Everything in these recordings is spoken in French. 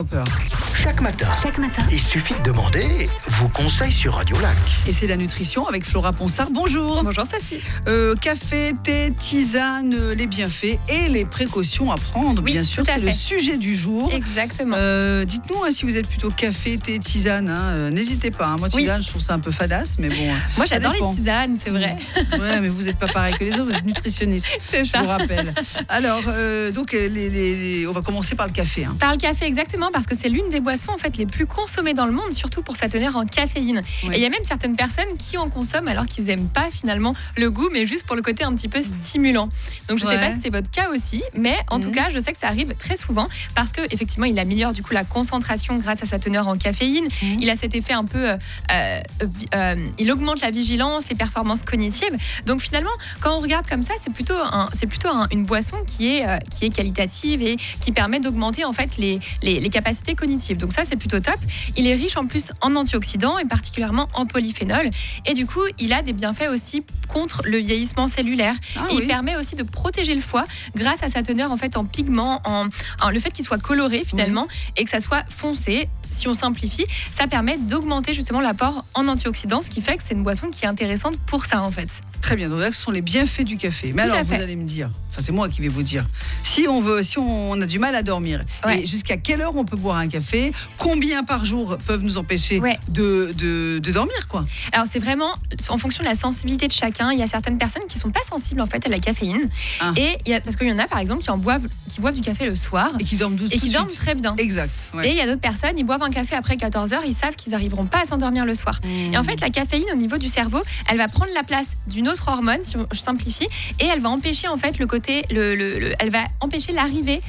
Chaque matin, il suffit de demander vos conseils sur Radio Lac. Et c'est la nutrition avec Flora Ponsard. Bonjour. Bonjour Sophie. Café, thé, tisane, les bienfaits et les précautions à prendre, Oui, bien sûr. C'est le sujet du jour. Exactement. Dites-nous si vous êtes plutôt café, thé, tisane. N'hésitez pas. Moi, tisane, je trouve ça un peu fadasse, mais bon. Moi, j'adore les tisanes, c'est vrai. Ouais, mais vous n'êtes pas pareil que les autres. Vous êtes nutritionniste. C'est ça. Je vous rappelle. Alors, donc, on va commencer par le café. Par le café, exactement, parce que c'est l'une des boissons en fait les plus consommées dans le monde, surtout pour sa teneur en caféine. Oui. Et il y a même certaines personnes qui en consomment alors qu'ils n'aiment pas finalement le goût, mais juste pour le côté un petit peu stimulant. Donc je ne sais pas si c'est votre cas aussi, mais en tout cas, je sais que ça arrive très souvent parce que effectivement, il améliore du coup la concentration grâce à sa teneur en caféine. Il a cet effet un peu, il augmente la vigilance, les performances cognitives. Donc finalement, quand on regarde comme ça, c'est plutôt une boisson qui est qualitative et qui permet d'augmenter en fait les capacités cognitives. Donc ça, c'est plutôt top. Il est riche en plus en antioxydants et particulièrement en polyphénol. Et du coup, il a des bienfaits aussi contre le vieillissement cellulaire. Il permet aussi de protéger le foie grâce à sa teneur en fait en pigments, le fait qu'il soit coloré finalement et que ça soit foncé. Si on simplifie, ça permet d'augmenter justement l'apport en antioxydants, ce qui fait que c'est une boisson qui est intéressante pour ça en fait. Très bien, donc là ce sont les bienfaits du café. Mais alors vous allez me dire, c'est moi qui vais vous dire, si on a du mal à dormir, et jusqu'à quelle heure on peut boire un café, combien par jour peuvent nous empêcher de dormir quoi. Alors c'est vraiment en fonction de la sensibilité de chacun. Il y a certaines personnes qui sont pas sensibles en fait à la caféine, parce qu'il y en a par exemple qui boivent du café le soir et qui dorment très bien. Exact. Ouais. Et il y a d'autres personnes, ils boivent un café après 14h, ils savent qu'ils n'arriveront pas à s'endormir le soir. Et en fait, la caféine au niveau du cerveau, elle va prendre la place d'une autre hormone, si je simplifie, et elle va empêcher en fait elle va empêcher l'arrivée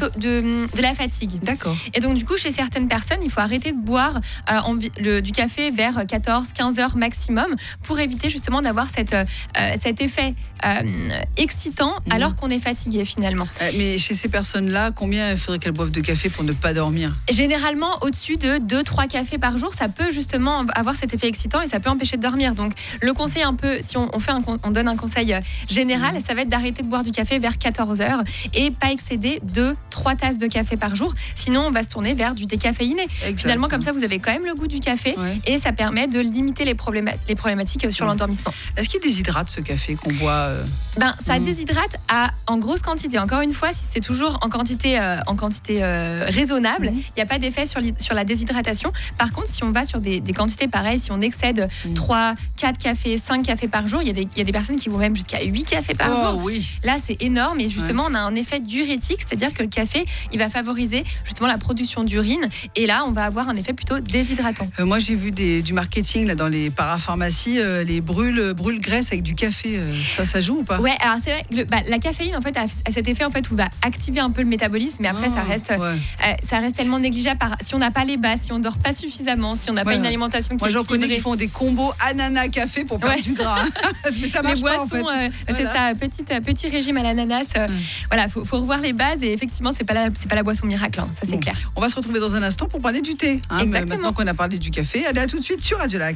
de la fatigue. D'accord. Et donc du coup, chez certaines personnes, il faut arrêter de boire du café vers 14-15 heures maximum pour éviter justement d'avoir cet effet excitant alors qu'on est fatigué finalement. Mais chez ces personnes-là, combien il faudrait qu'elles boivent de café pour ne pas dormir ? Généralement, au-dessus de 2-3 cafés par jour, ça peut justement avoir cet effet excitant et ça peut empêcher de dormir. Donc le conseil un peu, si on donne un conseil général, ça va être d'arrêter de boire du café vers 14h et pas excéder 2-3 tasses de café par jour. Sinon, on va se tourner vers du décaféiné. Exactement. Finalement, comme ça, vous avez quand même le goût du café et ça permet de limiter les problématiques sur l'endormissement. Est-ce qu'il déshydrate ce café qu'on boit Ça déshydrate en grosse quantité. Encore une fois, si c'est toujours en quantité raisonnable, il n'y a pas d'effet sur la déshydratation. Par contre, si on va sur des quantités pareilles, si on excède 3, 4 cafés, 5 cafés par jour, il y a des personnes qui vont même jusqu'à 8 cafés par jour. Oui. Là, c'est énorme et justement, on a un effet diurétique, c'est-à-dire que le café, il va favoriser justement la production d'urine et là, on va avoir un effet plutôt déshydratant. Moi, j'ai vu du marketing là, dans les parapharmacies, les brûle-graisse avec du café. Ça joue ou pas ? Ouais, alors c'est vrai que la caféine, en fait, a cet effet en fait, où va activer un peu le métabolisme, mais après, ça reste tellement négligeable si on n'a pas les bases, si on dort pas suffisamment, si on n'a pas une alimentation qui est Moi, j'en équilibrée. connais qui font des combos ananas-café pour perdre du gras. Mais ça marche les boissons, pas, en fait. C'est ça, petit régime à l'ananas. Voilà, faut revoir les bases et effectivement, c'est pas la boisson miracle, ça c'est clair. On va se retrouver dans un instant pour parler du thé. Exactement. Maintenant qu'on a parlé du café, allez à tout de suite sur Radio Lac.